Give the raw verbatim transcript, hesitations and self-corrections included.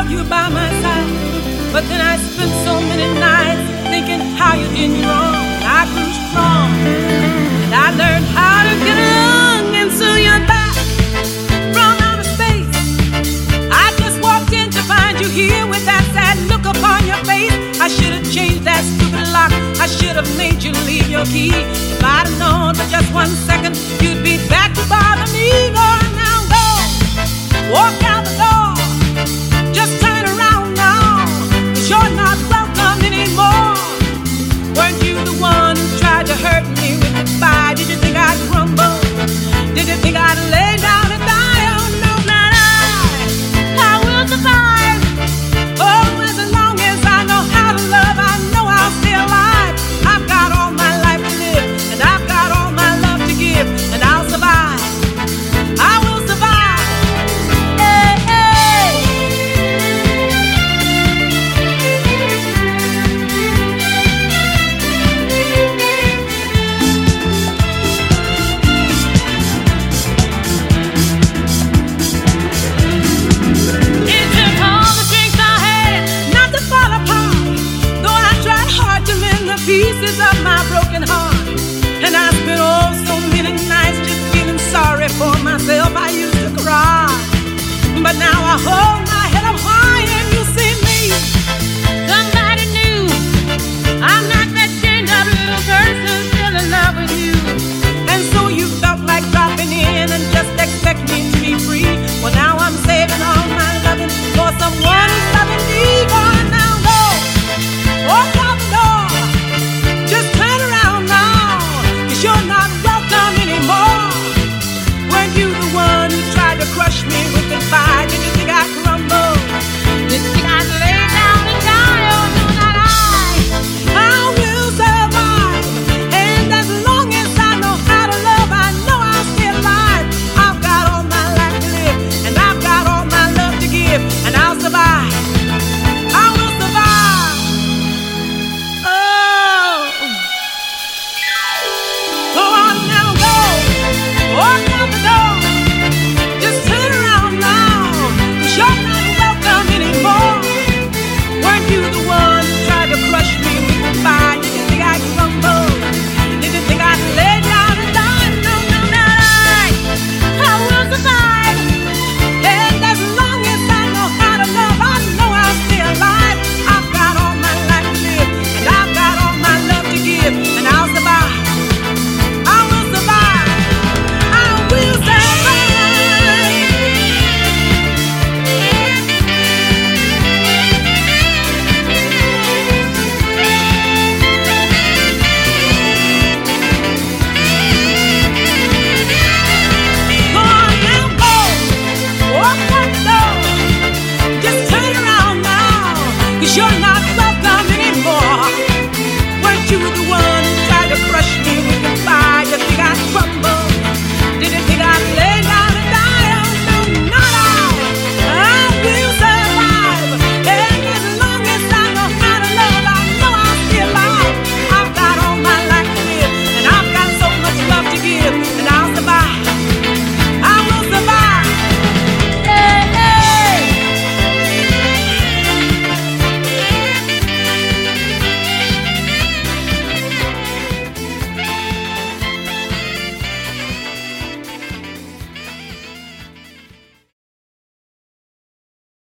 you by my side. But then I spent so many nights thinking how you did me wrong. I grew strong and I learned how to get along. And so you're back from outer space. I just walked in to find you here with that sad look upon your face. I should have changed that stupid lock. I should have made you leave your key. If I'd have known for just one second you'd be back to bother me. Go on now, go. Walk out the door. Just turn around now. Cause you're not welcome anymore. Weren't you the one who tried to hurt me with goodbye? Did you think I'd crumble? Did you think I'd lay down and die? Oh no, not I. I will survive. Oh, as long as I know how to love, I know I'll stay alive. I've got all my life to live, and I've got all my love to give, and I'll survive. I will survive. Hey, hey. It took all the strength I had not to fall apart, though I tried hard to mend the pieces of my broken heart. And I spent oh so many nights just feeling sorry for myself. I used to cry, but now I hold my